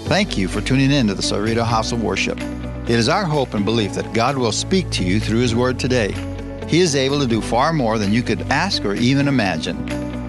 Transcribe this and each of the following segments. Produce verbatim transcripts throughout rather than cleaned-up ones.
Thank you for tuning in to the Cerrito House of Worship. It is our hope and belief that God will speak to you through His Word today. He is able to do far more than you could ask or even imagine.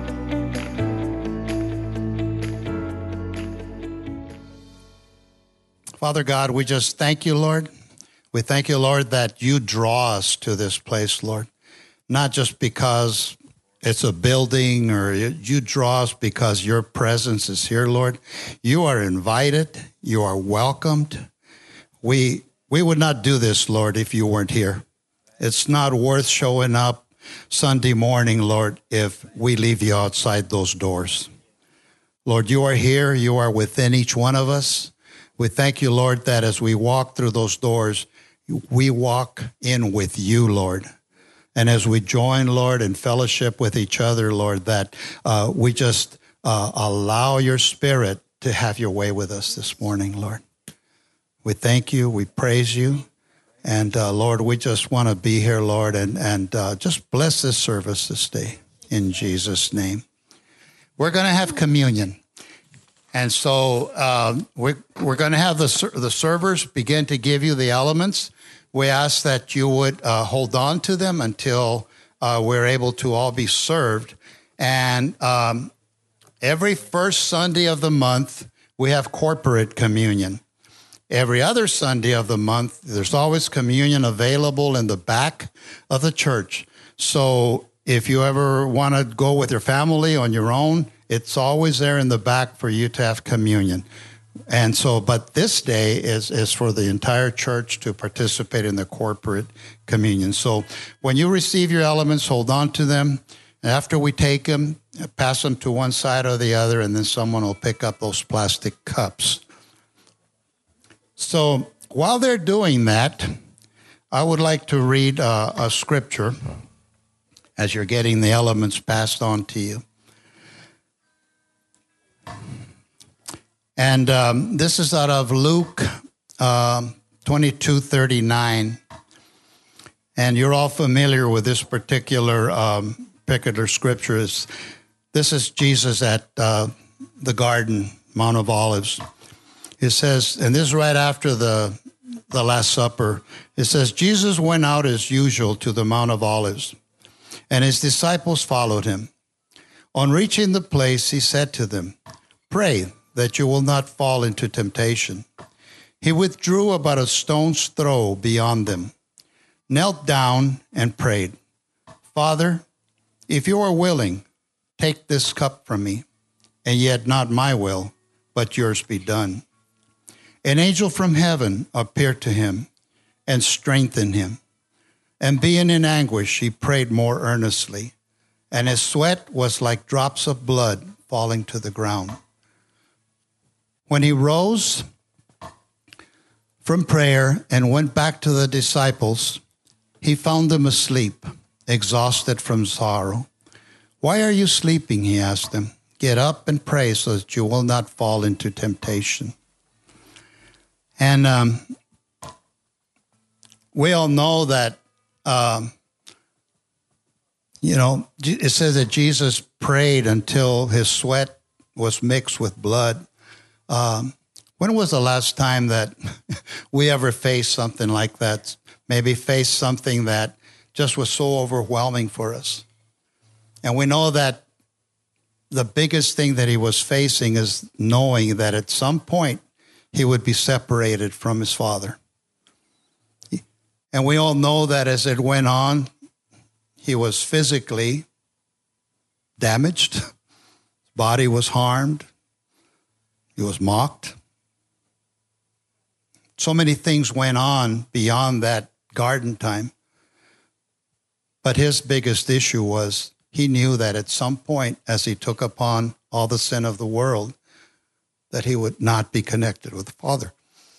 Father God, we just thank you, Lord. We thank you, Lord, that you draw us to this place, Lord, not just because it's a building, or you draw us because your presence is here, Lord. You are invited. You are welcomed. We we would not do this, Lord, if you weren't here. It's not worth showing up Sunday morning, Lord, if we leave you outside those doors. Lord, you are here. You are within each one of us. We thank you, Lord, that as we walk through those doors, we walk in with you, Lord. And as we join, Lord, in fellowship with each other, Lord, that uh, we just uh, allow your Spirit to have your way with us this morning, Lord. We thank you. We praise you. And, uh, Lord, we just want to be here, Lord, and, and uh, just bless this service this day in Jesus' name. We're going to have communion. And so uh, we're, we're going to have the, the servers begin to give you the elements. We ask that you would uh, hold on to them until uh, we're able to all be served. And um, every first Sunday of the month, we have corporate communion. Every other Sunday of the month, there's always communion available in the back of the church. So if you ever want to go with your family on your own, it's always there in the back for you to have communion. And so, but this day is, is for the entire church to participate in the corporate communion. So when you receive your elements, hold on to them. After we take them, pass them to one side or the other, and then someone will pick up those plastic cups. So while they're doing that, I would like to read uh, a scripture as you're getting the elements passed on to you. And um, this is out of Luke um, twenty-two thirty-nine. And you're all familiar with this particular um, particular scripture. It's, this is Jesus at uh, the garden, Mount of Olives. It says, and this is right after the, the Last Supper. It says, Jesus went out as usual to the Mount of Olives, and his disciples followed him. On reaching the place, he said to them, "Pray that you will not fall into temptation." He withdrew about a stone's throw beyond them, knelt down and prayed, "Father, if you are willing, take this cup from me, and yet not my will, but yours be done." An angel from heaven appeared to him and strengthened him. And being in anguish, he prayed more earnestly, and his sweat was like drops of blood falling to the ground. When he rose from prayer and went back to the disciples, he found them asleep, exhausted from sorrow. "Why are you sleeping?" he asked them. "Get up and pray so that you will not fall into temptation." And um, we all know that, um, you know, it says that Jesus prayed until his sweat was mixed with blood. Um, when was the last time that we ever faced something like that? Maybe faced something that just was so overwhelming for us. And we know that the biggest thing that he was facing is knowing that at some point he would be separated from his Father. And we all know that as it went on, he was physically damaged. His body was harmed. He was mocked. So many things went on beyond that garden time. But his biggest issue was he knew that at some point, as he took upon all the sin of the world, that he would not be connected with the Father.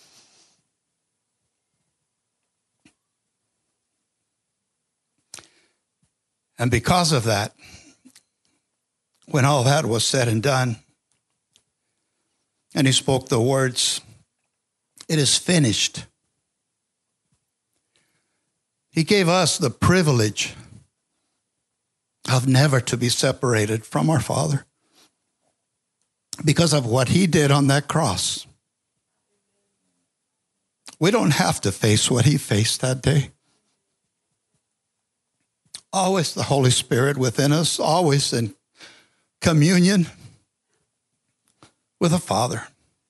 And because of that, when all that was said and done, and he spoke the words, "It is finished," he gave us the privilege of never to be separated from our Father because of what he did on that cross. We don't have to face what he faced that day. Always the Holy Spirit within us, always in communion with the Father.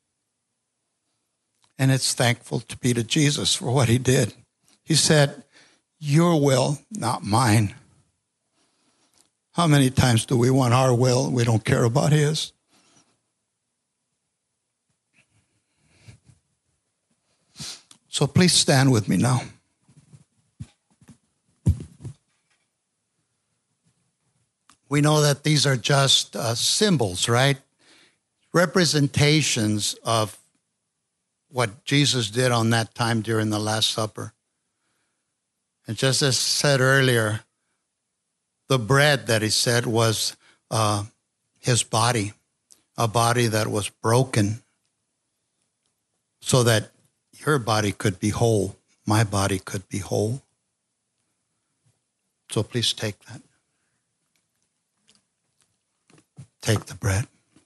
And it's thankful to be to Jesus for what he did. He said, your will, not mine. How many times do we want our will and we don't care about his? So please stand with me now. We know that these are just uh, symbols, right? Representations of what Jesus did on that time during the Last Supper. And just as said earlier, the bread that he said was uh, his body, a body that was broken so that your body could be whole, my body could be whole. So please take that. Take the bread.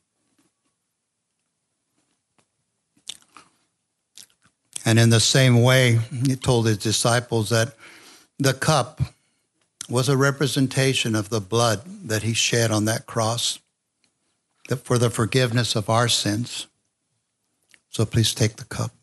And in the same way, he told his disciples that the cup was a representation of the blood that he shed on that cross for the forgiveness of our sins. So please take the cup.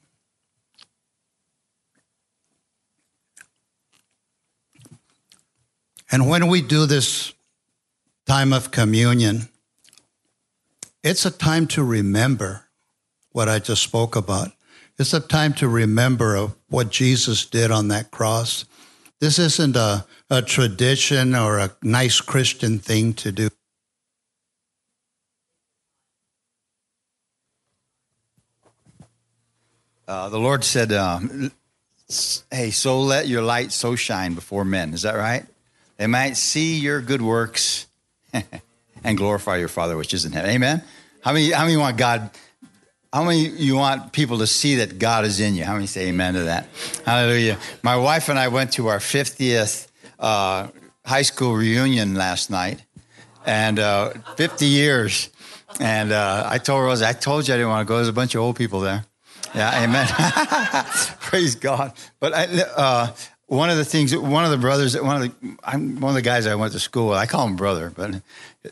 And when we do this time of communion, it's a time to remember what I just spoke about. It's a time to remember of what Jesus did on that cross. This isn't a, a tradition or a nice Christian thing to do. Uh, the Lord said, um, hey, so let your light so shine before men. Is that right? They might see your good works and glorify your Father which is in heaven. Amen? How many, how many want God, how many you want people to see that God is in you? How many say amen to that? Hallelujah. My wife and I went to our fiftieth uh, high school reunion last night, and uh, fifty years. And uh, I told Rose, I told you I didn't want to go. There's a bunch of old people there. Yeah, amen. Praise God. But I, uh, one of the things, one of the brothers, one of the, I'm one of the guys I went to school with, I call him brother, but,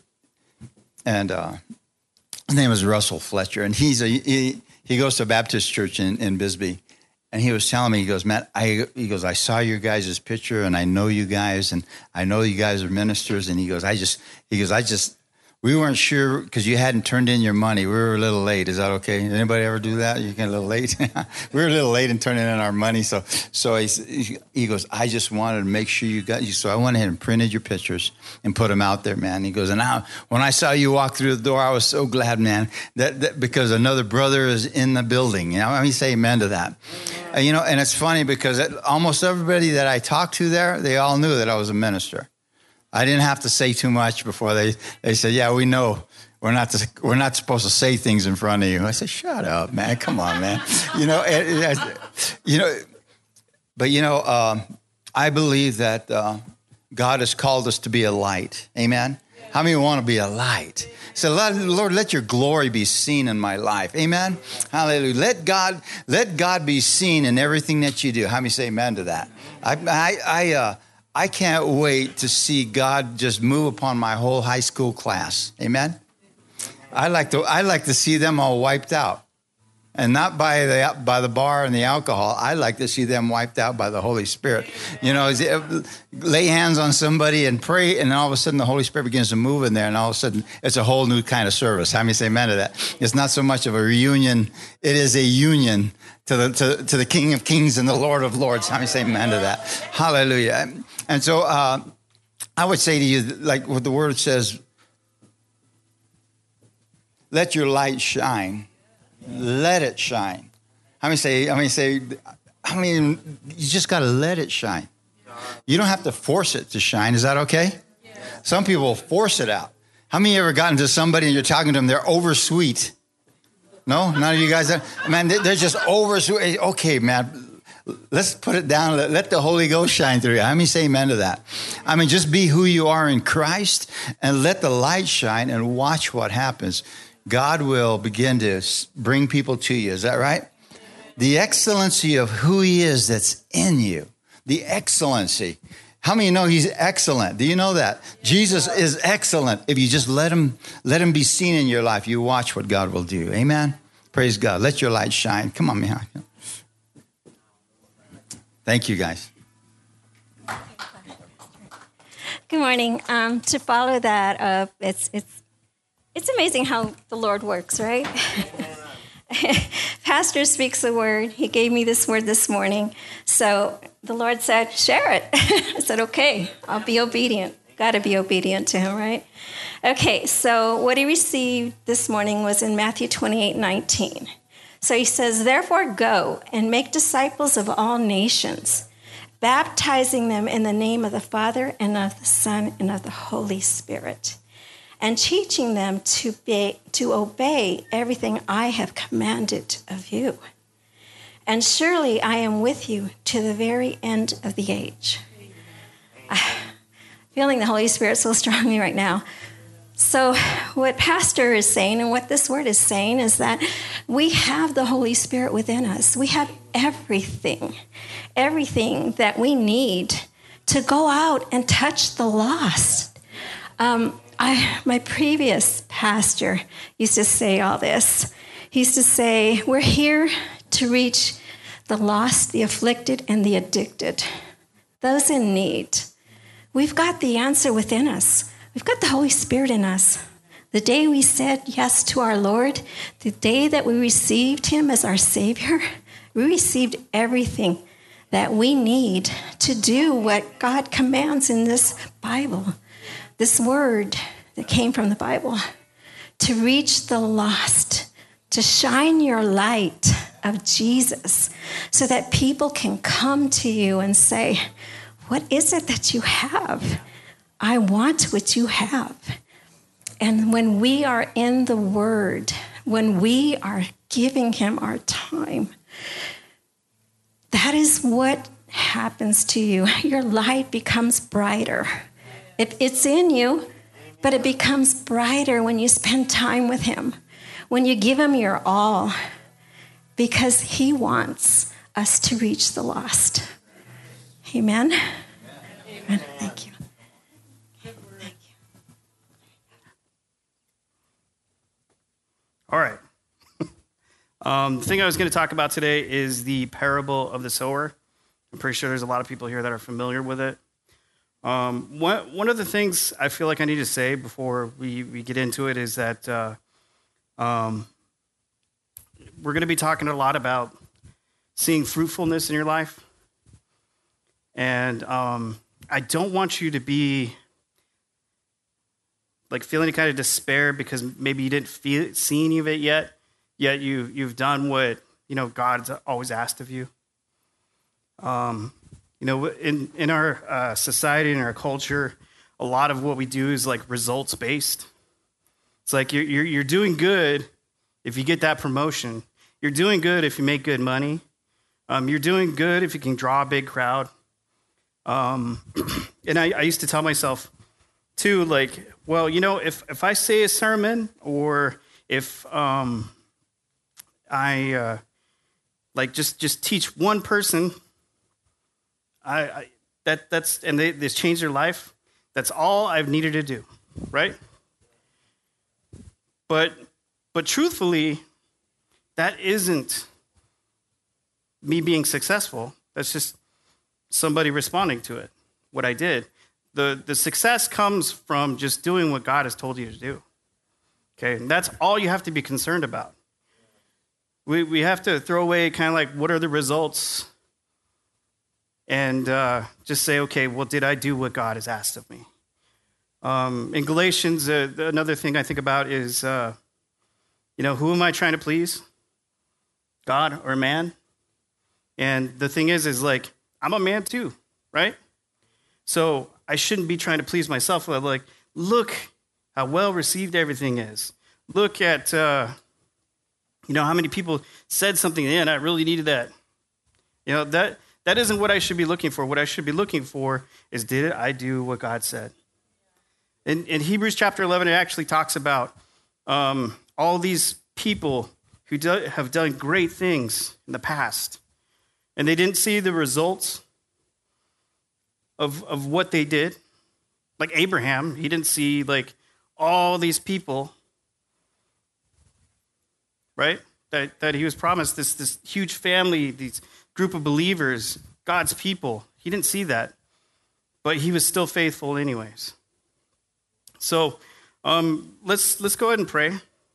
and uh, his name is Russell Fletcher, and he's a, he, he goes to a Baptist church in, in Bisbee, and he was telling me, he goes, Matt, I, he goes, I saw your guys' picture, and I know you guys, and I know you guys are ministers, and he goes, I just, he goes, I just, we weren't sure because you hadn't turned in your money. We were a little late. Is that okay? Anybody ever do that? You get a little late? We were a little late in turning in our money. So so he, he goes, I just wanted to make sure you got you. So I went ahead and printed your pictures and put them out there, man. He goes, and now when I saw you walk through the door, I was so glad, man, that, that because another brother is in the building. You know, let me say amen to that. Uh, you know, and it's funny because almost everybody that I talked to there, they all knew that I was a minister. I didn't have to say too much before they, they said, yeah, we know we're not to, we're not supposed to say things in front of you. I said, shut up, man. Come on, man. You know, it, it, you know, but you know, um, I believe that uh, God has called us to be a light. Amen. How many want to be a light? So, Lord, let your glory be seen in my life. Amen. Hallelujah. Let God, let God be seen in everything that you do. How many say amen to that? I, I, I, uh, I can't wait to see God just move upon my whole high school class. Amen. I like to I like to see them all wiped out, and not by the by the bar and the alcohol. I like to see them wiped out by the Holy Spirit. You know, lay hands on somebody and pray, and all of a sudden the Holy Spirit begins to move in there, and all of a sudden it's a whole new kind of service. How many say amen to that? It's not so much of a reunion; it is a union to the to, to the King of Kings and the Lord of Lords. How many say amen to that? Hallelujah. And so uh, I would say to you, like what the word says, let your light shine. Let it shine. How many say, how many say, I mean, you just got to let it shine. You don't have to force it to shine. Is that okay? Some people force it out. How many ever gotten to somebody and you're talking to them, they're over sweet? No? None of you guys? Are, man, they're just over sweet. Okay, man. Let's put it down. Let, let the Holy Ghost shine through you. How many say amen to that? I mean, just be who you are in Christ and let the light shine and watch what happens. God will begin to bring people to you. Is that right? The excellency of who he is that's in you. The excellency. How many know he's excellent? Do you know that? Jesus is excellent. If you just let him, let him be seen in your life, you watch what God will do. Amen? Praise God. Let your light shine. Come on, Mihai. Thank you, guys. Good morning. Um, to follow that up, it's it's it's amazing how the Lord works, right? Pastor speaks a word. He gave me this word this morning. So the Lord said, share it. I said, okay, I'll be obedient. Got to be obedient to him, right? Okay, so what he received this morning was in Matthew twenty-eight nineteen. So he says, therefore go and make disciples of all nations, baptizing them in the name of the Father and of the Son and of the Holy Spirit, and teaching them to be, to obey everything I have commanded of you. And surely I am with you to the very end of the age. I'm feeling the Holy Spirit so strongly right now. So what Pastor is saying and what this word is saying is that we have the Holy Spirit within us. We have everything, everything that we need to go out and touch the lost. Um, I, my previous pastor used to say all this. He used to say, we're here to reach the lost, the afflicted, and the addicted, those in need. We've got the answer within us. We've got the Holy Spirit in us. The day we said yes to our Lord, the day that we received him as our Savior, we received everything that we need to do what God commands in this Bible, this word that came from the Bible, to reach the lost, to shine your light of Jesus so that people can come to you and say, what is it that you have? I want what you have. And when we are in the Word, when we are giving him our time, that is what happens to you. Your light becomes brighter. It, it's in you, but it becomes brighter when you spend time with him, when you give him your all, because he wants us to reach the lost. Amen? Amen. Thank you. All right. um, the thing I was going to talk about today is the parable of the sower. I'm pretty sure there's a lot of people here that are familiar with it. Um, one, one of the things I feel like I need to say before we, we get into it is that uh, um, we're going to be talking a lot about seeing fruitfulness in your life. And um, I don't want you to be like feeling any kind of despair because maybe you didn't feel, see any of it yet, yet you, you've done what, you know, God's always asked of you. Um, you know, in, in our uh, society, in our culture, a lot of what we do is like results-based. It's like you're, you're, you're doing good if you get that promotion. You're doing good if you make good money. Um, you're doing good if you can draw a big crowd. Um, and I, I used to tell myself, too, like, well, you know, if, if I say a sermon or if um, I, uh, like, just, just teach one person, I, I that that's and they, they change their life, that's all I've needed to do, right? But, but truthfully, that isn't me being successful. That's just somebody responding to it, what I did. The, the success comes from just doing what God has told you to do. Okay, and that's all you have to be concerned about. We we have to throw away kind of like, what are the results? And uh, just say, okay, well, did I do what God has asked of me? Um, in Galatians, uh, another thing I think about is, uh, you know, who am I trying to please? God or man? And the thing is, is like, I'm a man too, right? So I shouldn't be trying to please myself. Like, look how well received everything is. Look at, uh, you know, how many people said something, and I really needed that. You know, that that isn't what I should be looking for. What I should be looking for is, did I do what God said? In, in Hebrews chapter eleven, it actually talks about um, all these people who do, have done great things in the past, and they didn't see the results of, of what they did. Like Abraham, he didn't see like all these people, right? That, that he was promised this, this huge family, these group of believers, God's people. He didn't see that, but he was still faithful anyways. So um, let's let's go ahead and pray.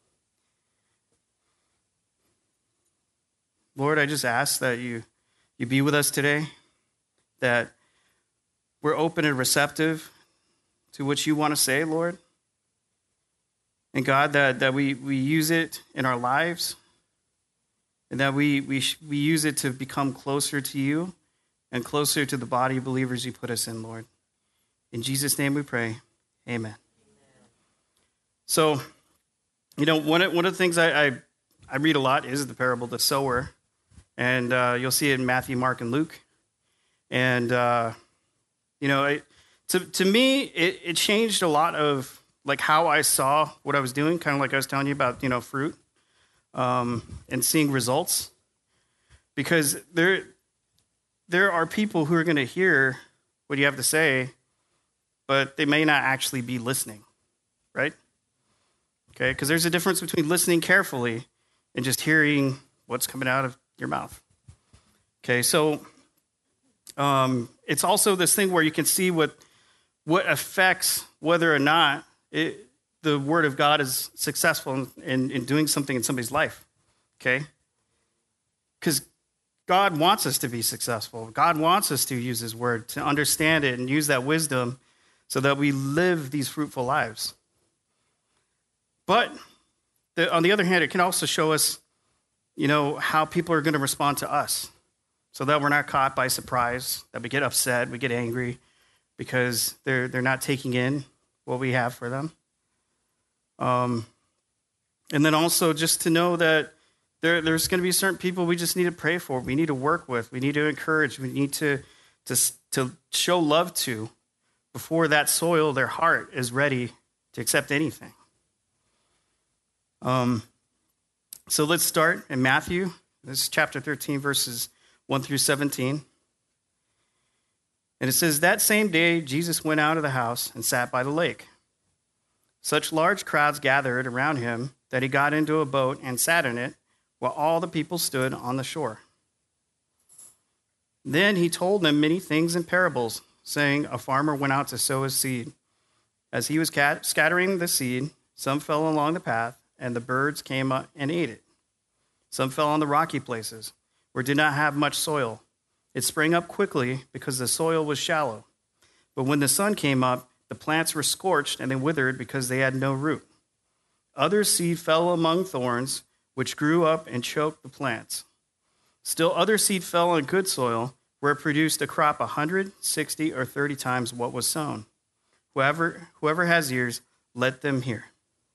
Lord, I just ask that you you be with us today, that we're open and receptive to what you want to say, Lord. And God, that, that we, we use it in our lives, and that we, we, we use it to become closer to you and closer to the body of believers you put us in, Lord. In Jesus' name we pray. Amen. Amen. So, you know, one of, one of the things I, I, I read a lot is the parable of the sower. And uh, you'll see it in Matthew, Mark, and Luke. And, uh, you know, it, to, to me, it, it changed a lot of, like, how I saw what I was doing, kind of like I was telling you about, you know, fruit, um, and seeing results. Because there, there are people who are going to hear what you have to say, but they may not actually be listening, right? Okay, because there's a difference between listening carefully and just hearing what's coming out of your mouth. Okay, so um, it's also this thing where you can see what what affects whether or not it, the word of God is successful in, in, in doing something in somebody's life. Okay, because God wants us to be successful. God wants us to use his word, to understand it and use that wisdom so that we live these fruitful lives. But the, on the other hand, it can also show us, you know, how people are going to respond to us so that we're not caught by surprise, that we get upset, we get angry because they're they're not taking in what we have for them. Um, and then also just to know that there there's going to be certain people we just need to pray for, we need to work with, we need to encourage, we need to to to show love to before that soil, their heart, is ready to accept anything. Um. So let's start in Matthew. This is chapter thirteen, verses one through seventeen. And it says, that same day, Jesus went out of the house and sat by the lake. Such large crowds gathered around him that he got into a boat and sat in it, while all the people stood on the shore. Then he told them many things in parables, saying, a farmer went out to sow his seed. As he was scattering the seed, some fell along the path, and the birds came up and ate it. Some fell on the rocky places, where it did not have much soil. It sprang up quickly because the soil was shallow. But when the sun came up, the plants were scorched and they withered because they had no root. Other seed fell among thorns, which grew up and choked the plants. Still other seed fell on good soil, where it produced a crop a hundred, sixty, or thirty times what was sown. Whoever, whoever has ears, let them hear.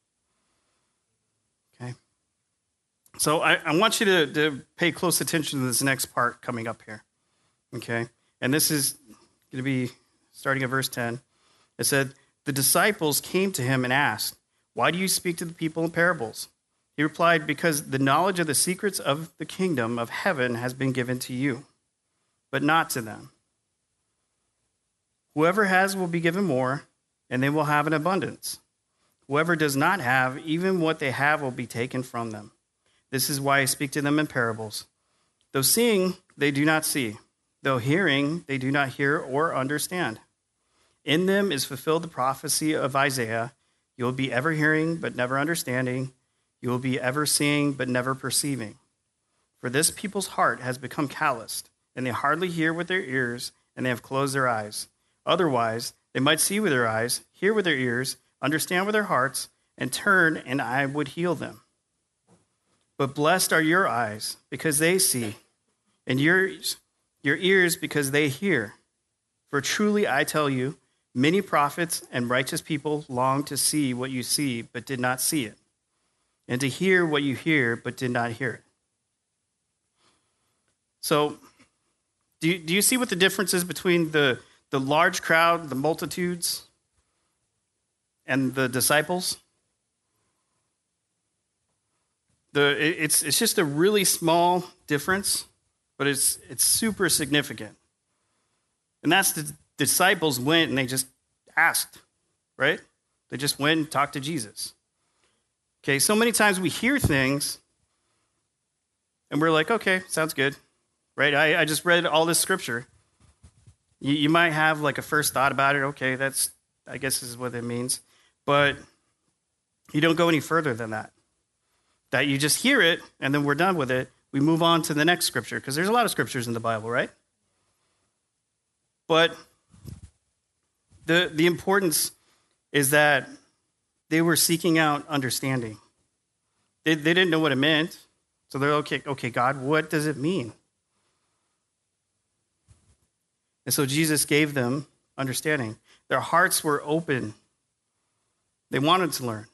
So I, I want you to, to pay close attention to this next part coming up here, okay? And this is going to be starting at verse ten. It said, the disciples came to him and asked, why do you speak to the people in parables? He replied, because the knowledge of the secrets of the kingdom of heaven has been given to you, but not to them. Whoever has will be given more, and they will have an abundance. Whoever does not have, even what they have will be taken from them. This is why I speak to them in parables. Though seeing, they do not see. Though hearing, they do not hear or understand. In them is fulfilled the prophecy of Isaiah. You will be ever hearing, but never understanding. You will be ever seeing, but never perceiving. For this people's heart has become calloused, and they hardly hear with their ears, and they have closed their eyes. Otherwise, they might see with their eyes, hear with their ears, understand with their hearts, and turn, and I would heal them. But blessed are your eyes, because they see, and yours, your ears, because they hear. For truly I tell you, many prophets and righteous people long to see what you see, but did not see it, and to hear what you hear, but did not hear it. So, do you, do you see what the difference is between the, the large crowd, the multitudes, and the disciples? The it, it's it's just a really small difference, but it's it's super significant. And that's the disciples went and they just asked, right? They just went and talked to Jesus. Okay, so many times we hear things and we're like, okay, sounds good, right? I, I just read all this scripture. You, you might have like a first thought about it. Okay, that's, I guess this is what it means. But you don't go any further than that. That you just hear it and then we're done with it. We move on to the next scripture because there's a lot of scriptures in the Bible, right? But the the importance is that they were seeking out understanding. They, they didn't know what it meant. So they're, okay, okay, God, what does it mean? And so Jesus gave them understanding. Their hearts were open. They wanted to learn.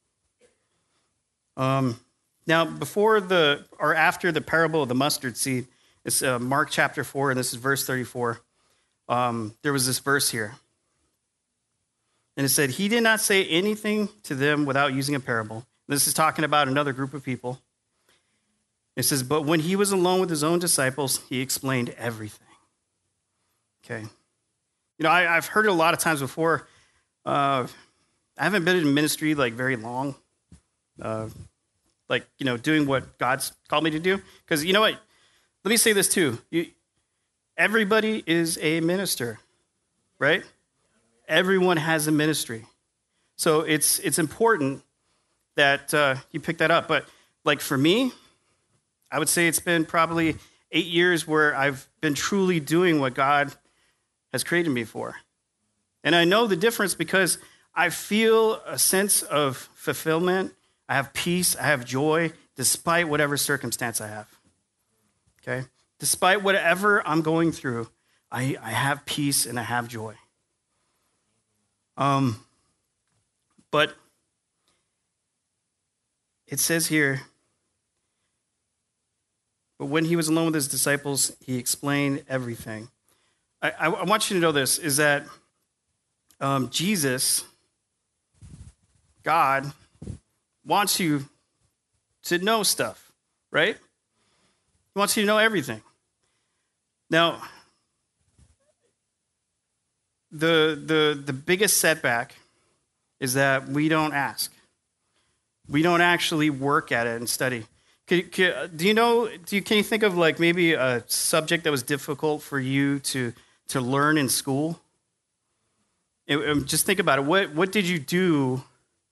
Um, now, before the, or after the parable of the mustard seed, it's uh, Mark chapter four, and this is verse thirty-four. Um, there was this verse here. And it said, he did not say anything to them without using a parable. This is talking about another group of people. It says, but when he was alone with his own disciples, he explained everything. Okay. You know, I, I've heard it a lot of times before. Uh, I haven't been in ministry like very long. Uh, like, you know, doing what God's called me to do. Because you know what? Let me say this too. You, everybody is a minister, right? Everyone has a ministry. So it's it's important that uh, you pick that up. But like for me, I would say it's been probably eight years where I've been truly doing what God has created me for. And I know the difference because I feel a sense of fulfillment. I have peace. I have joy despite whatever circumstance I have. Okay? Despite whatever I'm going through, I, I have peace and I have joy. Um, but it says here, but when he was alone with his disciples, he explained everything. I, I, I want you to know this, is that um, Jesus, God, wants you to know stuff, right? He wants you to know everything. Now, the the the biggest setback is that we don't ask. We don't actually work at it and study. Can, can, do you know? Do you, can you think of like maybe a subject that was difficult for you to to learn in school? It, it, just think about it. What what did you do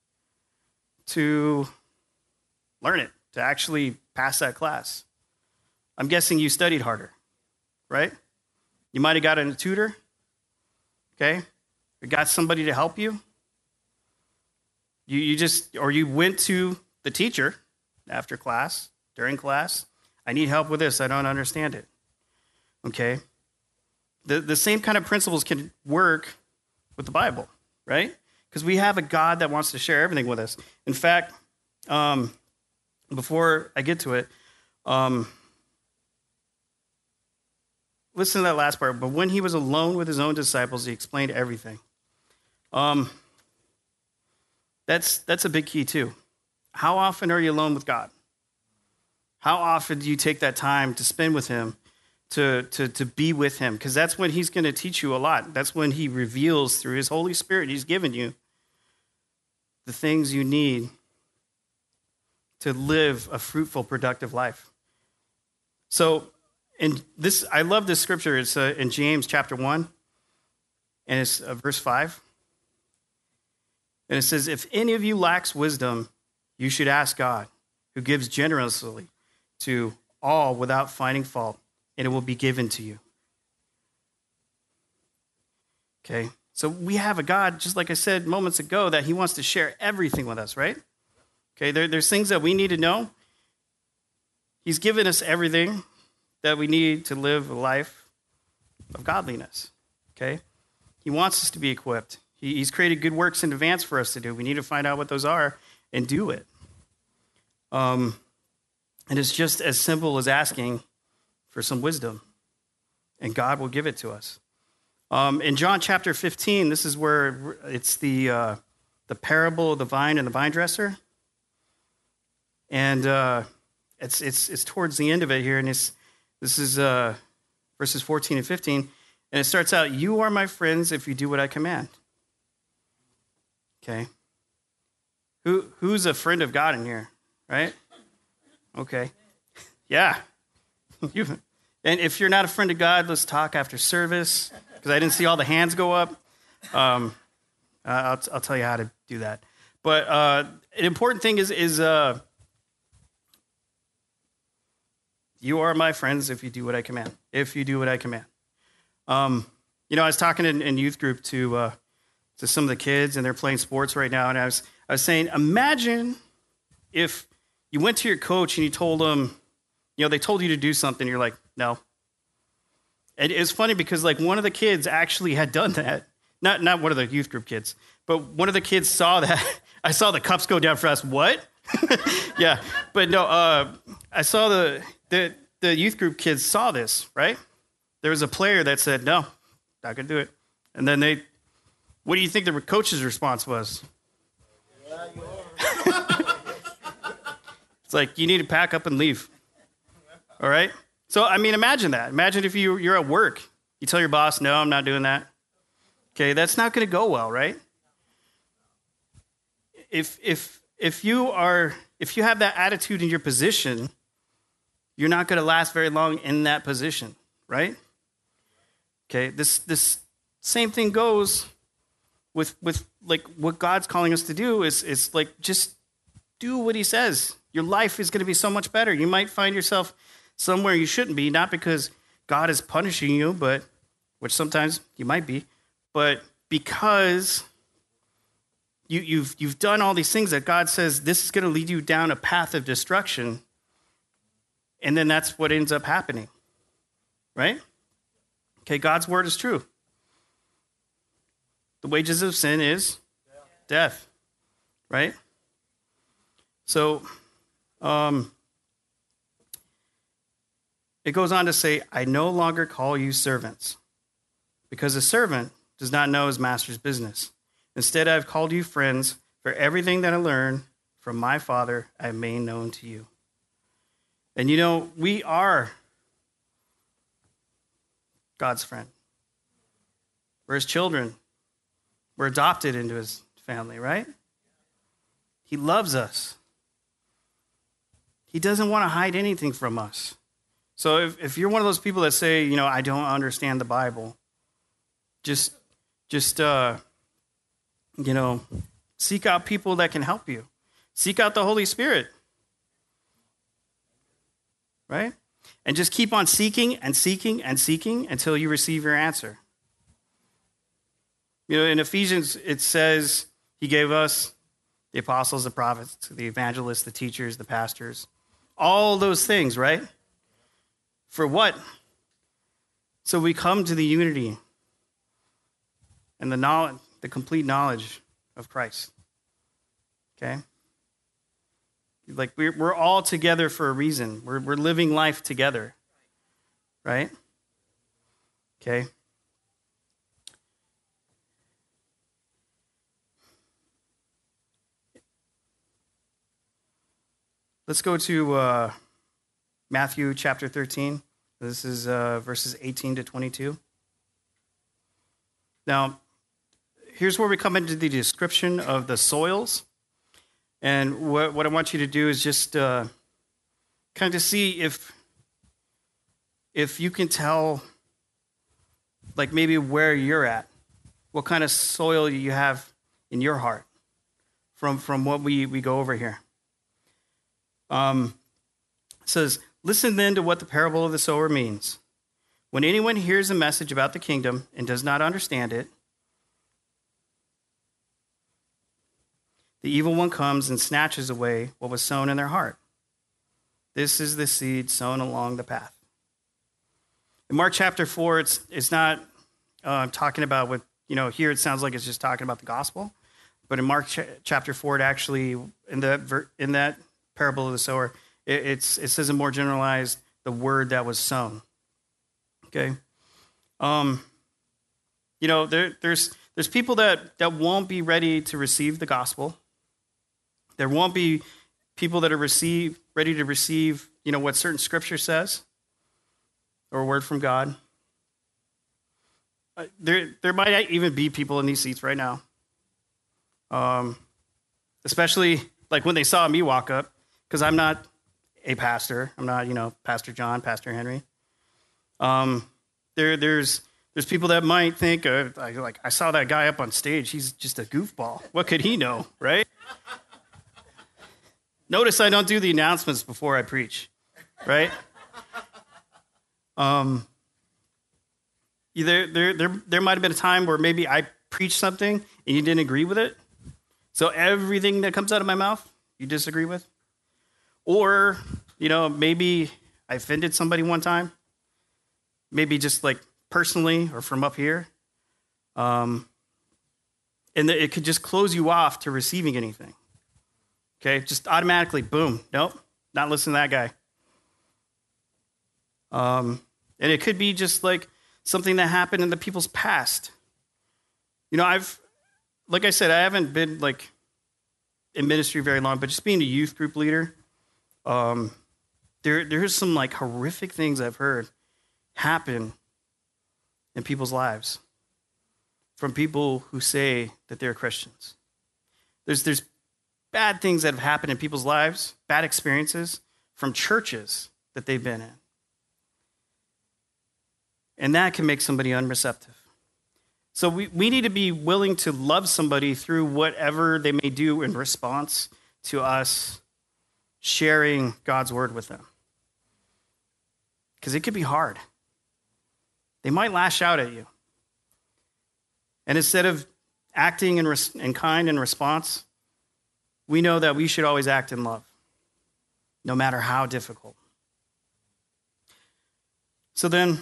to learn it, to actually pass that class? I'm guessing you studied harder, right? You might have gotten a tutor, okay? You got somebody to help you. You you just, or you went to the teacher after class, during class. I need help with this. I don't understand it. Okay? The, the same kind of principles can work with the Bible, right? Because we have a God that wants to share everything with us. In fact, um, before I get to it, um, listen to that last part. But when he was alone with his own disciples, he explained everything. Um, that's that's a big key too. How often are you alone with God? How often do you take that time to spend with him, to to to be with him? Because that's when he's going to teach you a lot. That's when he reveals through his Holy Spirit he's given you the things you need to live a fruitful, productive life. So, and this, I love this scripture. It's uh, in James chapter one, and it's uh, verse five. And it says, if any of you lacks wisdom, you should ask God, who gives generously to all without finding fault, and it will be given to you. Okay, so we have a God, just like I said moments ago, that he wants to share everything with us, right? Okay, there, there's things that we need to know. He's given us everything that we need to live a life of godliness, okay? He wants us to be equipped. He, he's created good works in advance for us to do. We need to find out what those are and do it. Um, and it's just as simple as asking for some wisdom, and God will give it to us. Um, in John chapter fifteen, this is where it's the uh, the parable of the vine and the vine dresser. And uh, it's it's it's towards the end of it here, and it's this is uh, verses fourteen and fifteen, and it starts out, "You are my friends if you do what I command." Okay. Who who's a friend of God in here, right? Okay. Yeah. you and if you're not a friend of God, let's talk after service, because I didn't see all the hands go up. Um, I'll I'll tell you how to do that. But uh, an important thing is is uh, you are my friends if you do what I command. If you do what I command. Um, you know, I was talking in, in youth group to uh, to some of the kids, and they're playing sports right now, and I was I was saying, imagine if you went to your coach and you told them, you know, they told you to do something, you're like, no. And it was funny because like one of the kids actually had done that. Not not one of the youth group kids, but one of the kids saw that. I saw the cups go down for us. What? Yeah, but no, uh, I saw the, the the youth group kids saw this, right? There was a player that said, no, not going to do it. And then they, what do you think the coach's response was? Yeah, you are. It's like, you need to pack up and leave. All right? So, I mean, imagine that. Imagine if you, you're at work. You tell your boss, no, I'm not doing that. Okay, that's not going to go well, right? If if if you are if you have that attitude in your position, you're not going to last very long in that position, right? Okay, this this same thing goes with with like what God's calling us to do is is like just do what he says. Your life is going to be so much better. You might find yourself somewhere you shouldn't be, not because God is punishing you, but which sometimes you might be, but because you, you've you've done all these things that God says this is going to lead you down a path of destruction, and then that's what ends up happening, right? Okay, God's word is true. The wages of sin is death, right? So, um, it goes on to say, I no longer call you servants, because a servant does not know his master's business. Instead, I have called you friends, for everything that I learned from my Father I have made known to you. And you know, we are God's friend. We're his children. We're adopted into his family, right? He loves us. He doesn't want to hide anything from us. So if, if you're one of those people that say, you know, I don't understand the Bible, just, just, uh, you know, seek out people that can help you. Seek out the Holy Spirit, right? And just keep on seeking and seeking and seeking until you receive your answer. You know, in Ephesians, it says he gave us the apostles, the prophets, the evangelists, the teachers, the pastors, all those things, right? For what? So we come to the unity and the knowledge, the complete knowledge of Christ. Okay? Like we're we're all together for a reason. We're we're living life together. Right? Okay. Let's go to uh, Matthew chapter thirteen. This is uh, verses eighteen to twenty-two. Now, here's where we come into the description of the soils. And what, what I want you to do is just uh, kind of see if, if you can tell, like maybe where you're at, what kind of soil you have in your heart from, from what we, we go over here. Um, it says, listen then to what the parable of the sower means. When anyone hears a message about the kingdom and does not understand it, the evil one comes and snatches away what was sown in their heart. This is the seed sown along the path. In Mark chapter four, it's it's not uh, talking about what, you know, here it sounds like it's just talking about the gospel. But in Mark ch- chapter four, it actually, in that, in that parable of the sower, it, it's, it says in more generalized, the word that was sown. Okay? Um, you know, there, there's there's people that, that won't be ready to receive the gospel. There won't be people that are receive, ready to receive, you know, what certain scripture says or a word from God. Uh, there, there might even be people in these seats right now, um, especially like when they saw me walk up, because I'm not a pastor. I'm not, you know, Pastor John, Pastor Henry. Um, there, there's there's people that might think, uh, like, I saw that guy up on stage. He's just a goofball. What could he know, right? Notice I don't do the announcements before I preach, right? Um, there, there, there, there might have been a time where maybe I preached something and you didn't agree with it. So everything that comes out of my mouth, you disagree with. Or, you know, maybe I offended somebody one time. Maybe just like personally or from up here. Um, and it could just close you off to receiving anything. Okay, just automatically, boom, nope, not listening to that guy. Um, and it could be just like something that happened in the people's past. You know, I've, like I said, I haven't been like in ministry very long, but just being a youth group leader, um, there there's some like horrific things I've heard happen in people's lives from people who say that they're Christians. There's there's bad things that have happened in people's lives, bad experiences from churches that they've been in. And that can make somebody unreceptive. So we, we need to be willing to love somebody through whatever they may do in response to us sharing God's word with them. Because it could be hard. They might lash out at you. And instead of acting in, res- in kind in response, we know that we should always act in love, no matter how difficult. So then,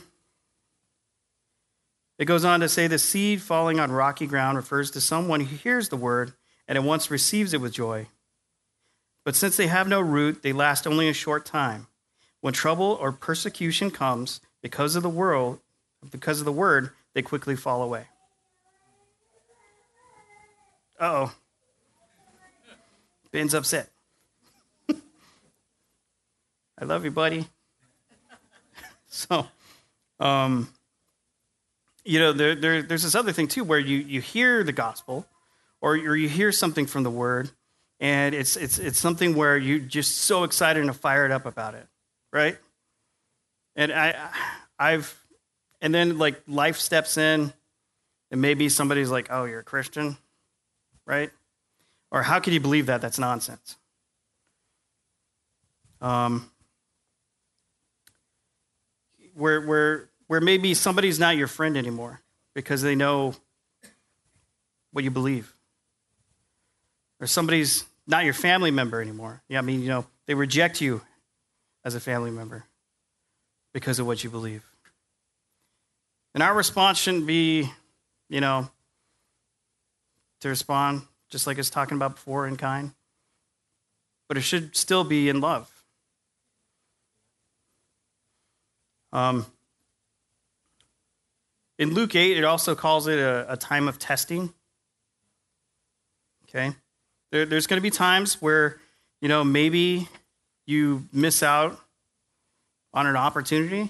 it goes on to say the seed falling on rocky ground refers to someone who hears the word and at once receives it with joy. But since they have no root, they last only a short time. When trouble or persecution comes because of the world, because of the word, they quickly fall away. Uh-oh. Ben's upset. I love you, buddy. So, um, you know, there, there, there's this other thing, too, where you, you hear the gospel or, or you hear something from the word, and it's, it's, it's something where you're just so excited and fired up about it, right? And I, I've, and then, like, life steps in, and maybe somebody's like, oh, you're a Christian, right? Or how can you believe that? That's nonsense. Um, where, where, where maybe somebody's not your friend anymore because they know what you believe. Or somebody's not your family member anymore. Yeah, I mean, you know, they reject you as a family member because of what you believe. And our response shouldn't be, you know, to respond just like I was talking about before, in kind. But it should still be in love. Um, in Luke eight, it also calls it a, a time of testing. Okay? There, there's going to be times where, you know, maybe you miss out on an opportunity.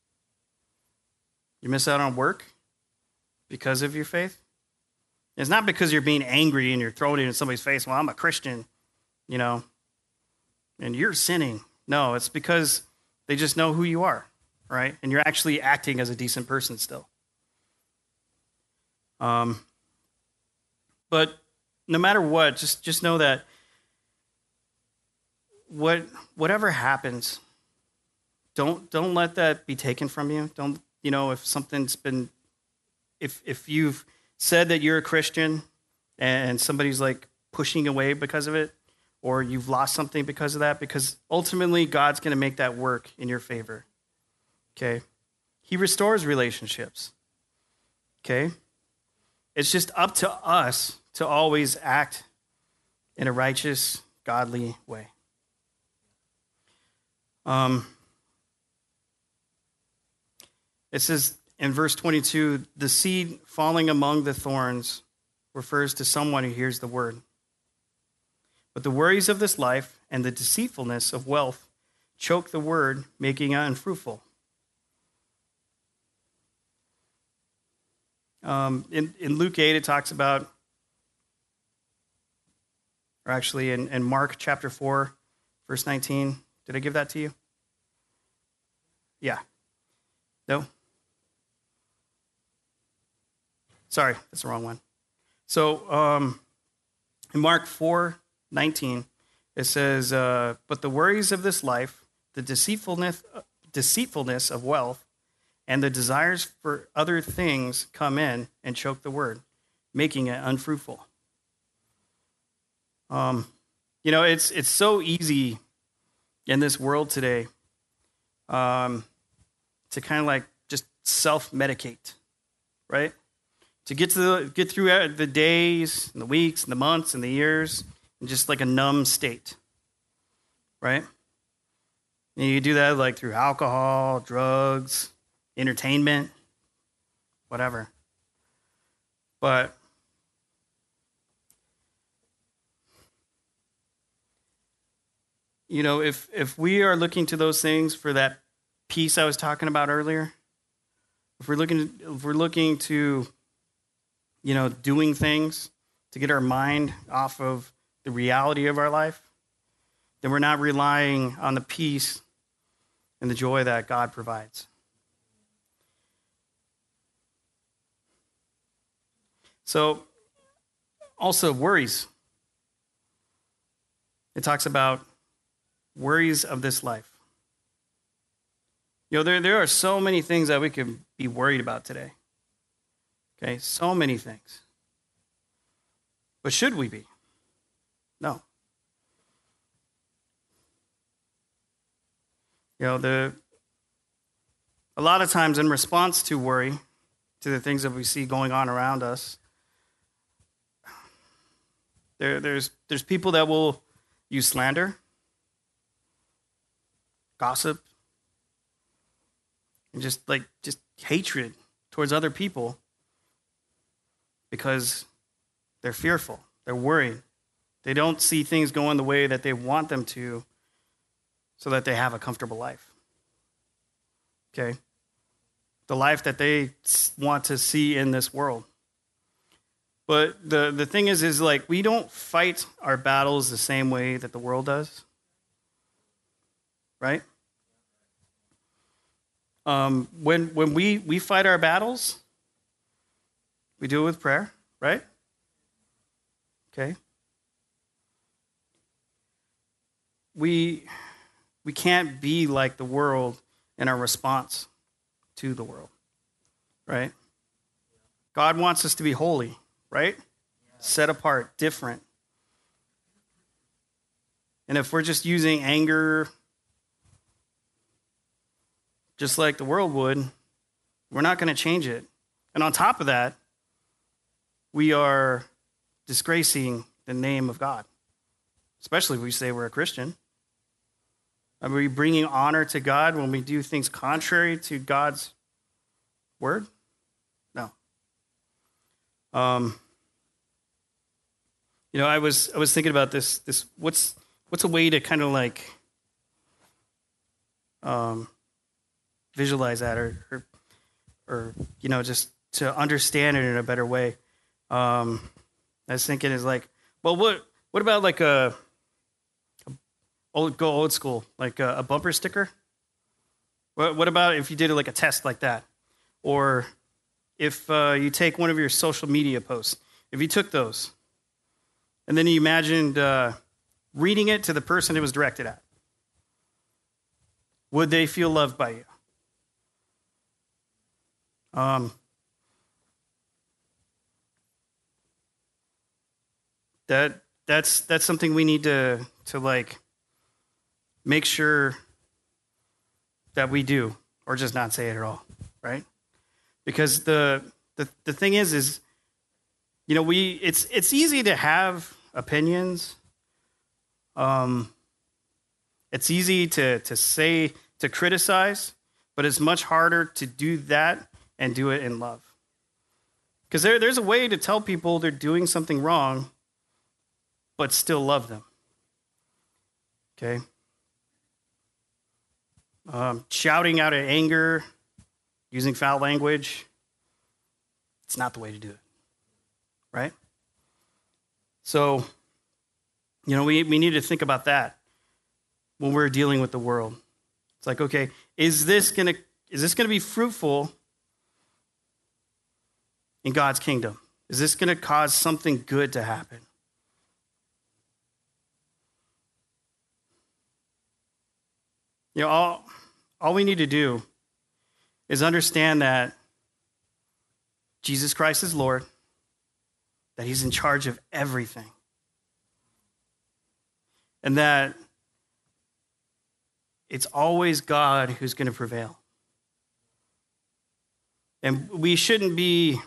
You miss out on work because of your faith. It's not because you're being angry and you're throwing it in somebody's face, well, I'm a Christian, you know, and you're sinning. No, it's because they just know who you are, right? And you're actually acting as a decent person still. Um, but no matter what, just, just know that what whatever happens, don't don't let that be taken from you. Don't, you know, if something's been, if if you've said that you're a Christian and somebody's like pushing away because of it, or you've lost something because of that, because ultimately God's going to make that work in your favor. Okay? He restores relationships. Okay? It's just up to us to always act in a righteous, godly way. Um, it says in verse twenty-two, the seed falling among the thorns refers to someone who hears the word. But the worries of this life and the deceitfulness of wealth choke the word, making it unfruitful. Um, in, in Luke eight, it talks about, or actually in, in Mark chapter four, verse nineteen. Did I give that to you? Yeah. No? Sorry, that's the wrong one. So um, in Mark four nineteen, it says, uh, but the worries of this life, the deceitfulness, deceitfulness of wealth, and the desires for other things come in and choke the word, making it unfruitful. Um, you know, it's it's so easy in this world today um, to kind of like just self-medicate, right? To get to the, get through the days and the weeks and the months and the years in just like a numb state, right? And you do that like through alcohol, drugs, entertainment, whatever. But you know, if if we are looking to those things for that peace I was talking about earlier, if we're looking if we're looking to, you know, doing things to get our mind off of the reality of our life, then we're not relying on the peace and the joy that God provides. So, also worries. It talks about worries of this life. You know, there, there are so many things that we could be worried about today. Okay, so many things. But should we be? No. You know, the a lot of times in response to worry, to the things that we see going on around us, there, there's there's people that will use slander, gossip, and just like just hatred towards other people because they're fearful, they're worried. They don't see things going the way that they want them to so that they have a comfortable life. Okay? The life that they want to see in this world. But the, the thing is, is like we don't fight our battles the same way that the world does. Right? Um, when when we, we fight our battles, we do it with prayer, right? Okay? We we can't be like the world in our response to the world, right? God wants us to be holy, right? Set apart, different. And if we're just using anger just like the world would, we're not going to change it. And on top of that, we are disgracing the name of God, especially if we say we're a Christian. Are we bringing honor to God when we do things contrary to God's word? No. Um, you know, I was I was thinking about this. This what's what's a way to kind of like um, visualize that, or, or or you know, just to understand it in a better way. Um, I was thinking is like, well, what what about like a Old, go old school, like a, a bumper sticker. What, what about if you did it like a test like that? Or if uh, you take one of your social media posts, if you took those, and then you imagined uh, reading it to the person it was directed at, would they feel loved by you? Um, that that's that's something we need to to like. Make sure that we do, or just not say it at all, right? Because the the, the thing is, is you know, we it's it's easy to have opinions. Um, it's easy to to say to criticize, but it's much harder to do that and do it in love. Because there there's a way to tell people they're doing something wrong, but still love them, Okay? Um, shouting out of anger, using foul language, it's not the way to do it, right? So, you know, we, we need to think about that when we're dealing with the world. It's like, okay, is this gonna is this gonna be fruitful in God's kingdom? Is this gonna cause something good to happen? You know, all, all we need to do is understand that Jesus Christ is Lord, that he's in charge of everything, and that it's always God who's going to prevail. And we shouldn't be,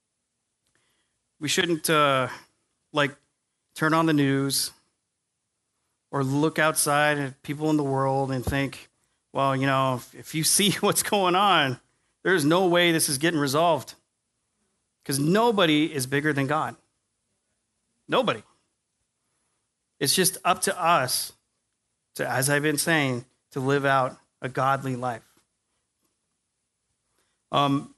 we shouldn't uh, like turn on the news or look outside at people in the world and think, well, you know, if, if you see what's going on, there's no way this is getting resolved. Because nobody is bigger than God. Nobody. It's just up to us to, as I've been saying, to live out a godly life. Um,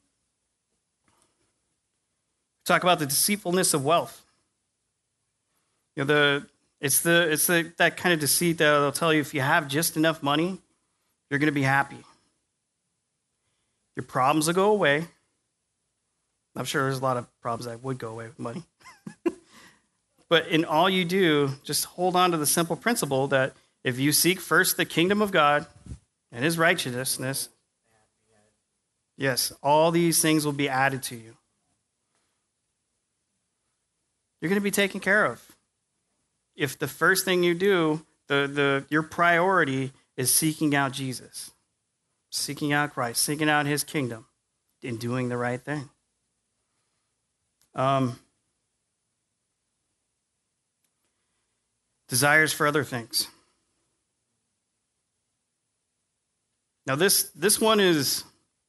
talk about the deceitfulness of wealth. You know, the it's the it's the that kind of deceit that they'll tell you if you have just enough money, you're going to be happy. Your problems will go away. I'm sure there's a lot of problems that would go away with money. But in all you do, just hold on to the simple principle that if you seek first the kingdom of God and his righteousness, yes, all these things will be added to you. You're going to be taken care of. If the first thing you do, the, the your priority is seeking out Jesus, seeking out Christ, seeking out his kingdom, and doing the right thing. Um, desires for other things. Now this this one is,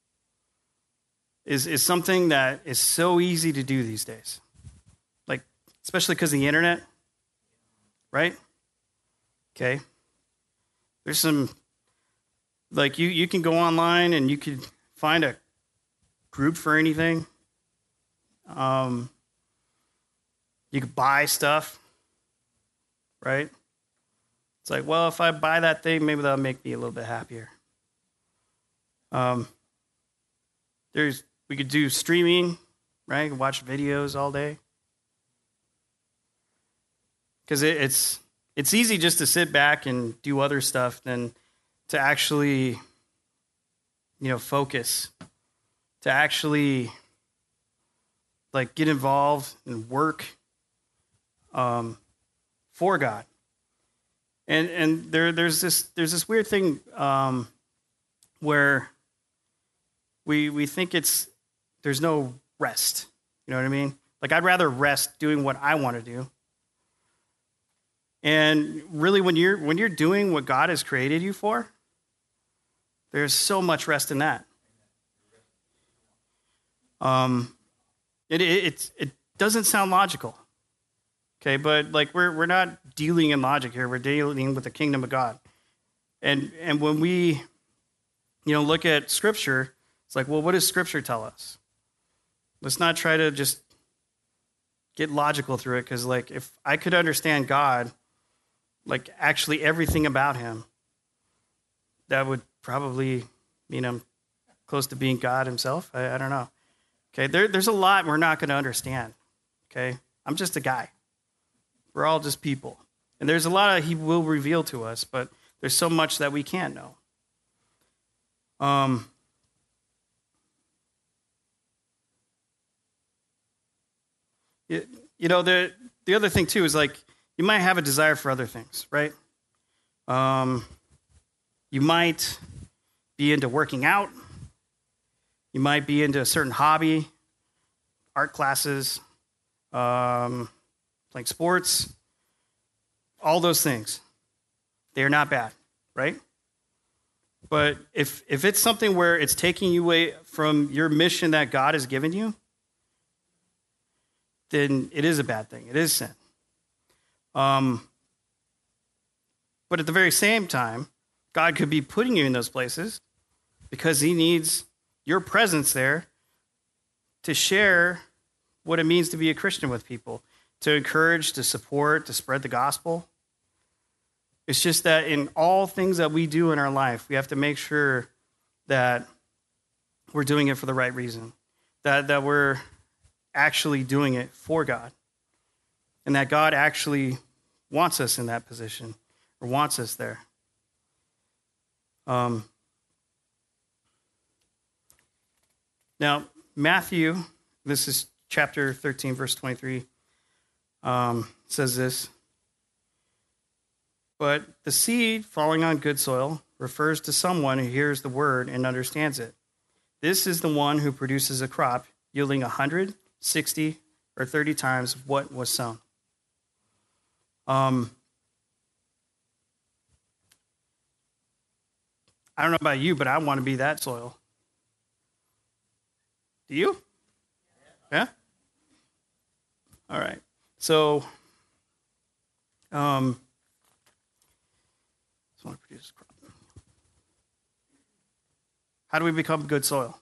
is, is something that is so easy to do these days. Like, especially because of the internet, right? Okay. There's some, like you, you can go online and you could find a group for anything. Um, you could buy stuff, right? It's like, well, if I buy that thing, maybe that'll make me a little bit happier. Um, there's, we could do streaming, right? Watch videos all day. Because it, it's it's easy just to sit back and do other stuff than to actually, you know, focus, to actually like get involved and work um, for God. And and there there's this there's this weird thing um, where we we think it's there's no rest. You know what I mean? Like I'd rather rest doing what I want to do. And really, when you're when you're doing what God has created you for, there's so much rest in that. Um, it it it, it doesn't sound logical, okay? But like we're we're not dealing in logic here. We're dealing with the kingdom of God, and and when we, you know, look at Scripture, it's like, well, what does Scripture tell us? Let's not try to just get logical through it, because like if I could understand God, like actually everything about him, that would probably mean I'm close to being God himself. I, I don't know. Okay, there, there's a lot we're not going to understand. Okay, I'm just a guy. We're all just people. And there's a lot of he will reveal to us, but there's so much that we can't know. Um, it, you know, the the other thing too is like, you might have a desire for other things, right? Um, you might be into working out. You might be into a certain hobby, art classes, um, playing sports, all those things. They are not bad, right? But if if it's something where it's taking you away from your mission that God has given you, then it is a bad thing. It is sin. Um, But at the very same time, God could be putting you in those places because he needs your presence there to share what it means to be a Christian with people, to encourage, to support, to spread the gospel. It's just that in all things that we do in our life, we have to make sure that we're doing it for the right reason, that, that we're actually doing it for God, and that God actually wants us in that position or wants us there. Um, now, Matthew, this is chapter thirteen, verse twenty-three, um, says this. But the seed falling on good soil refers to someone who hears the word and understands it. This is the one who produces a crop yielding one hundred, sixty, or thirty times what was sown. Um, I don't know about you, but I want to be that soil. Do you? Yeah? All right. So, um, just want to produce a crop. How do we become good soil?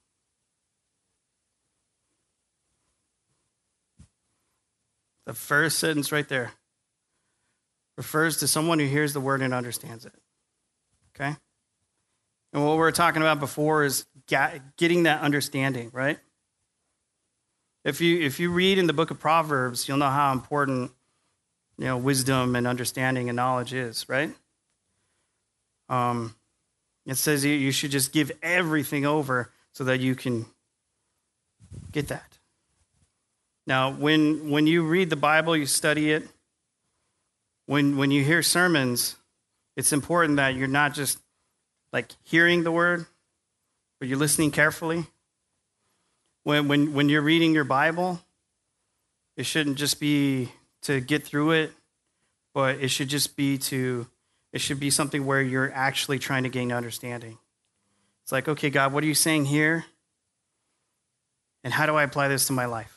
The first sentence right there refers to someone who hears the word and understands it. Okay? And what we were talking about before is getting that understanding, right? If you if you read in the book of Proverbs, you'll know how important, you know, wisdom and understanding and knowledge is, right? Um, it says you, you should just give everything over so that you can get that. Now, when when you read the Bible, you study it. When when you hear sermons, it's important that you're not just like hearing the word, but you're listening carefully. When when when you're reading your Bible, it shouldn't just be to get through it, but it should just be to it should be something where you're actually trying to gain understanding. It's like, okay, God, what are you saying here? And how do I apply this to my life?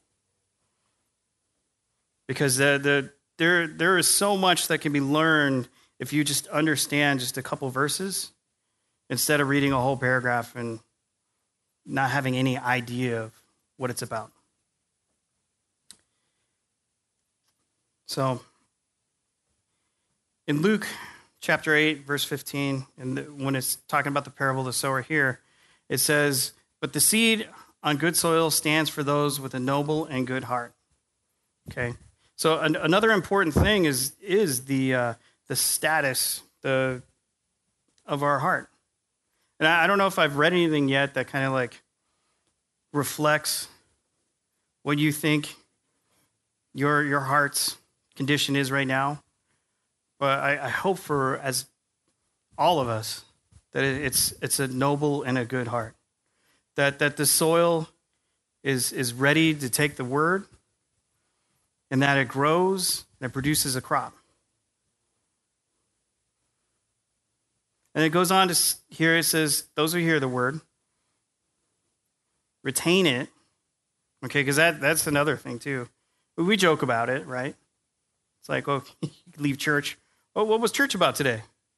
Because the, the there there is so much that can be learned if you just understand just a couple verses instead of reading a whole paragraph and not having any idea of what it's about. So, in Luke chapter eight, verse fifteen, and when it's talking about the parable of the sower here, it says, "But the seed on good soil stands for those with a noble and good heart." Okay, so an, another important thing is is the uh, the status the of our heart. And I, I don't know if I've read anything yet that kind of like reflects what you think your your heart's condition is right now. But I, I hope for as all of us that it, it's it's a noble and a good heart. That that the soil is is ready to take the word, and that it grows and it produces a crop. And it goes on to here, it says, those who hear the word, retain it. Okay, because that, that's another thing too. We joke about it, right? It's like, oh, you leave church. Oh, what was church about today?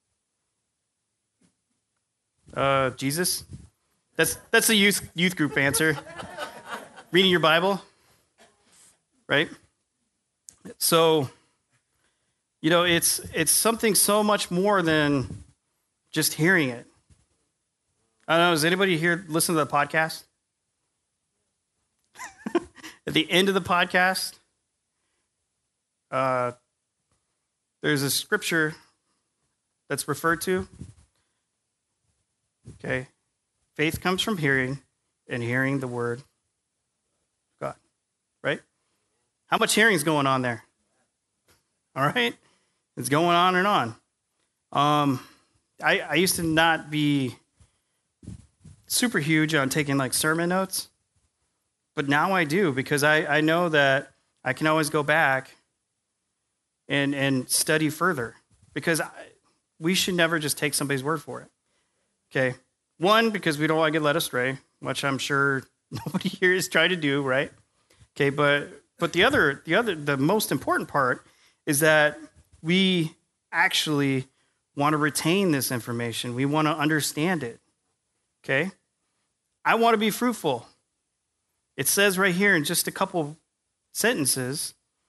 Uh, Jesus? That's that's a youth youth group answer. Reading your Bible, right? So, you know, it's it's something so much more than just hearing it. I don't know, does anybody here listen to the podcast? At the end of the podcast, uh, there's a scripture that's referred to. Okay. Faith comes from hearing, and hearing the word of God. Right? How much hearing is going on there? All right? It's going on and on. Um, I, I used to not be super huge on taking like sermon notes, but now I do because I, I know that I can always go back and and study further because I, we should never just take somebody's word for it. Okay. One, because we don't want to get led astray, which I'm sure nobody here is trying to do, right? Okay, but but the other the other the most important part is that we actually want to retain this information. We want to understand it. Okay? I want to be fruitful. It says right here in just a couple sentences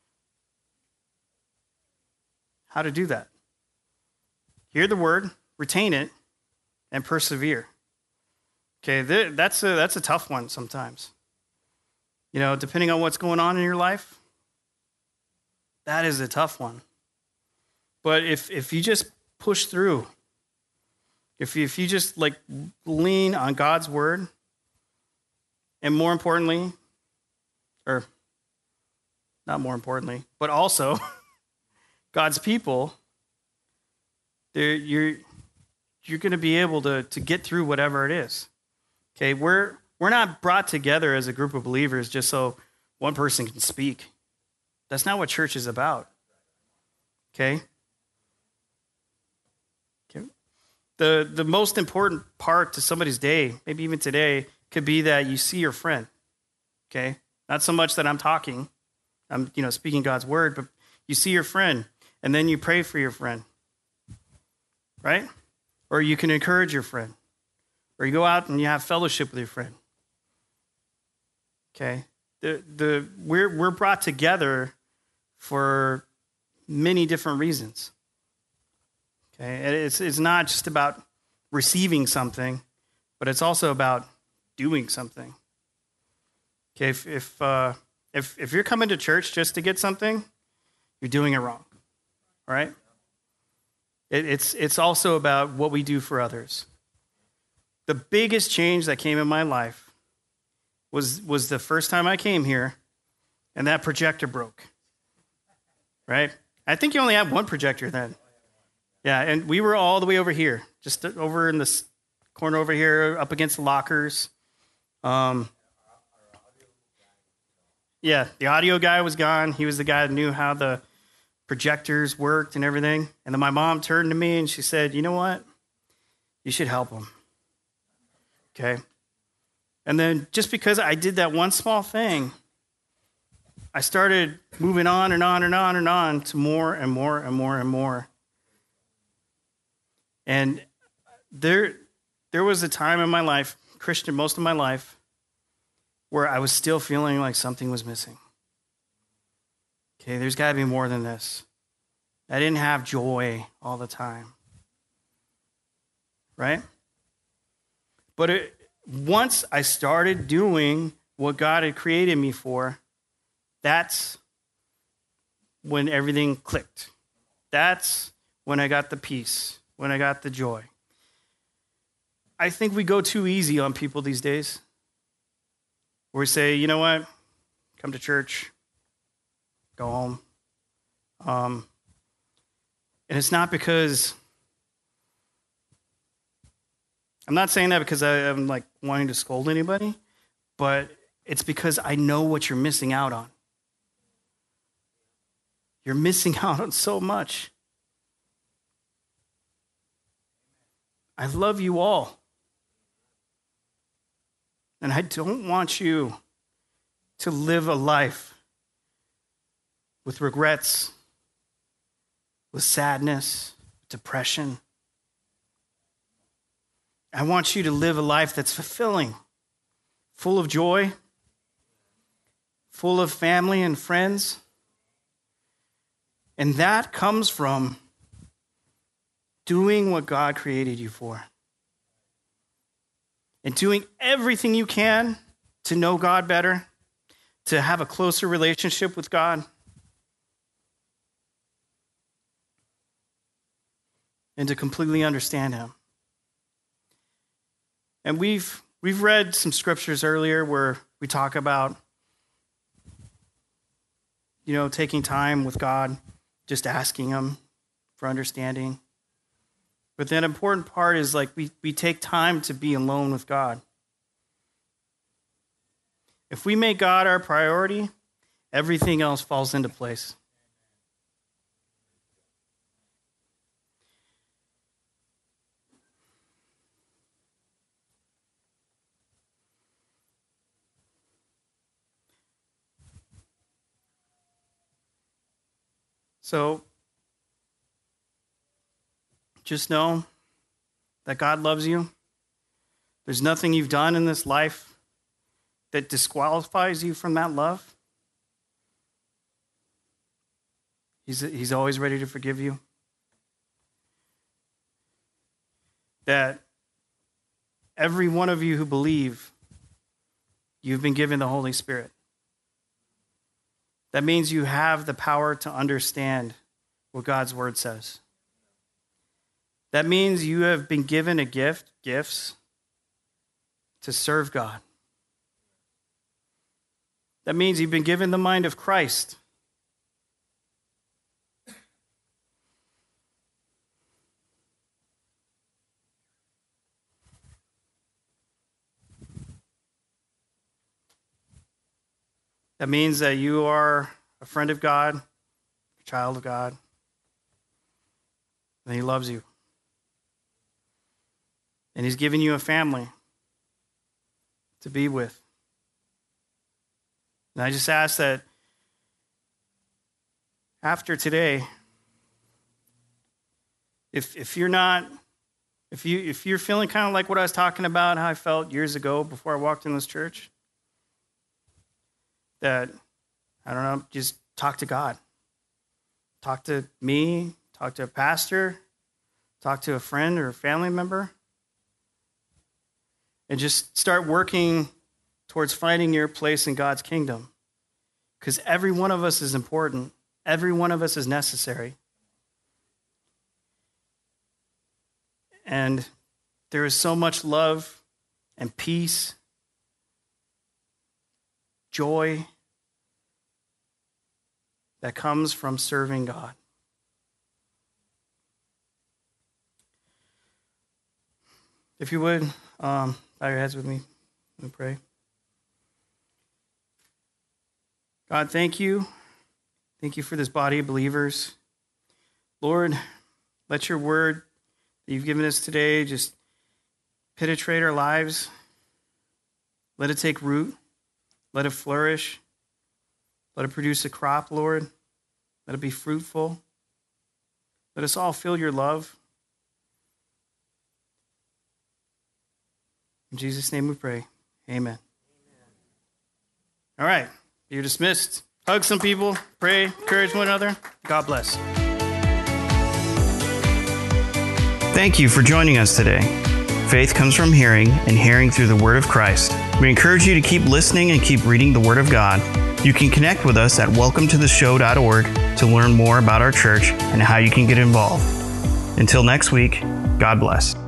how to do that. Hear the word, retain it, and persevere. Okay, that's a, that's a tough one sometimes. You know, depending on what's going on in your life, that is a tough one. But if if you just push through, if you, if you just like lean on God's word, and more importantly, or not more importantly, but also God's people, you're you're going to be able to to get through whatever it is. Okay, we're we're not brought together as a group of believers just so one person can speak. That's not what church is about. Okay? Okay. The the most important part to somebody's day, maybe even today, could be that you see your friend. Okay? Not so much that I'm talking, I'm, you know, speaking God's word, but you see your friend and then you pray for your friend. Right? Or you can encourage your friend. Or you go out and you have fellowship with your friend. Okay? The the we're we're brought together for many different reasons. Okay? It's it's not just about receiving something, but it's also about doing something. Okay, if if uh, if if you're coming to church just to get something, you're doing it wrong. All right? It, it's it's also about what we do for others. The biggest change that came in my life was was the first time I came here, and that projector broke. Right? I think you only had one projector then. Yeah, and we were all the way over here, just over in this corner over here, up against the lockers. Um, yeah, the audio guy was gone. He was the guy that knew how the projectors worked and everything. And then my mom turned to me and she said, "You know what? You should help him." Okay? And then just because I did that one small thing, I started moving on and on and on and on to more and more and more and more. And there, there was a time in my life, Christian most of my life, where I was still feeling like something was missing. Okay, there's got to be more than this. I didn't have joy all the time. Right? But it, once I started doing what God had created me for, that's when everything clicked. That's when I got the peace, when I got the joy. I think we go too easy on people these days. Where we say, you know what, come to church, go home. Um, and it's not because, I'm not saying that because I, I'm like wanting to scold anybody, but it's because I know what you're missing out on. You're missing out on so much. I love you all. And I don't want you to live a life with regrets, with sadness, depression. I want you to live a life that's fulfilling, full of joy, full of family and friends. And that comes from doing what God created you for. And doing everything you can to know God better, to have a closer relationship with God. And to completely understand him. And we've we've read some scriptures earlier where we talk about, you know, taking time with God, just asking him for understanding. But that important part is like we, we take time to be alone with God. If we make God our priority, everything else falls into place. So just know that God loves you. There's nothing you've done in this life that disqualifies you from that love. He's, he's always ready to forgive you. That every one of you who believe, you've been given the Holy Spirit. That means you have the power to understand what God's word says. That means you have been given a gift, gifts, to serve God. That means you've been given the mind of Christ. That means that you are a friend of God, a child of God, and He loves you. And He's given you a family to be with. And I just ask that after today, if if you're not, if you if you're feeling kind of like what I was talking about, how I felt years ago before I walked in this church, that, I don't know, just talk to God. Talk to me, talk to a pastor, talk to a friend or a family member, and just start working towards finding your place in God's kingdom. Because every one of us is important. Every one of us is necessary. And there is so much love and peace, joy that comes from serving God. If you would, um, bow your heads with me and pray. God, thank you. Thank you for this body of believers. Lord, let your word that you've given us today just penetrate our lives. Let it take root. Let it flourish. Let it produce a crop, Lord. Let it be fruitful. Let us all feel your love. In Jesus' name we pray. Amen. All right. You're dismissed. Hug some people. Pray. Encourage one another. God bless. Thank you for joining us today. Faith comes from hearing, and hearing through the Word of Christ. We encourage you to keep listening and keep reading the Word of God. You can connect with us at welcome to the show dot org to learn more about our church and how you can get involved. Until next week, God bless.